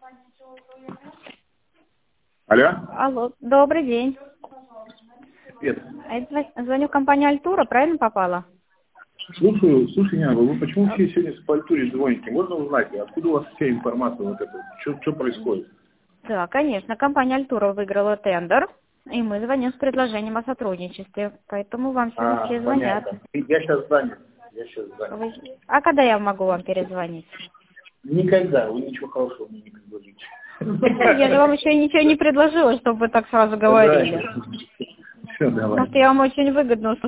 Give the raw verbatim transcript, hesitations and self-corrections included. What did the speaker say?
Алло. Алло, добрый день. Привет. Это звоню в компанию Альтура, правильно попала? Слушаю, слушай, Няна, вы почему все сегодня с Альтуре звоните? Можно узнать, откуда у вас вся информация вот эта? Что, что происходит? Да, конечно. Компания Альтура выиграла тендер, и мы звоним с предложением о сотрудничестве. Поэтому вам сегодня А, все звонят. понятно. Я сейчас занят. Я сейчас занят. Вы- А когда я могу вам перезвонить? Никогда. Вы ничего хорошего мне не предложите. Я же вам еще ничего не предложила, чтобы вы так сразу говорили. Все, давай. Может, я вам очень выгодно